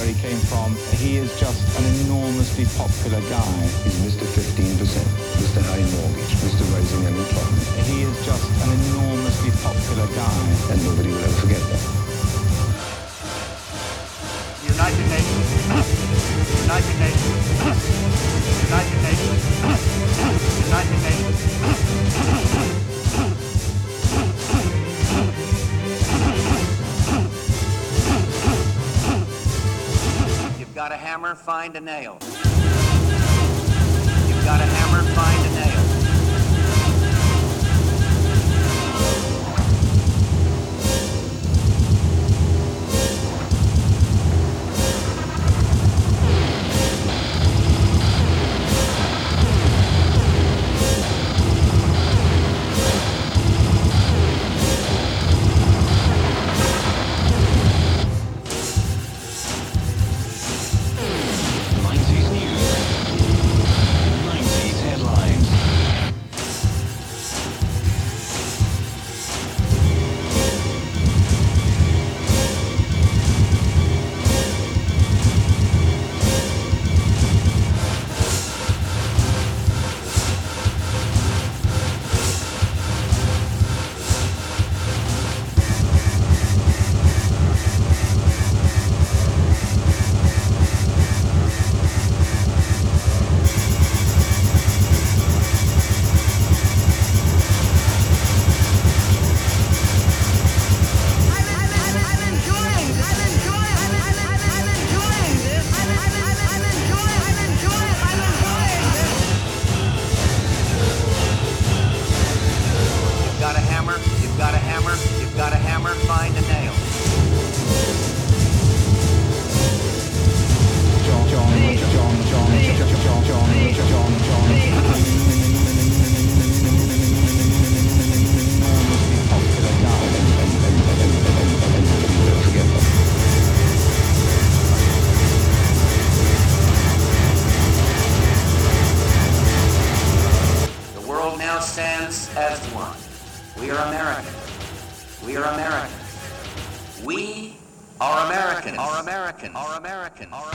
he came from. He is just an enormously popular guy. He's Mr. 15%, Mr. High Mortgage, Mr. Rising Unemployment. He is just an enormously popular guy. And nobody will ever forget that. United Nations. United Nations. United Nations. United Nations. You've got a hammer, find a nail. You've got a hammer, find a nail. Stands as one. We are American. We are American. We are American. Are American. Are American. Are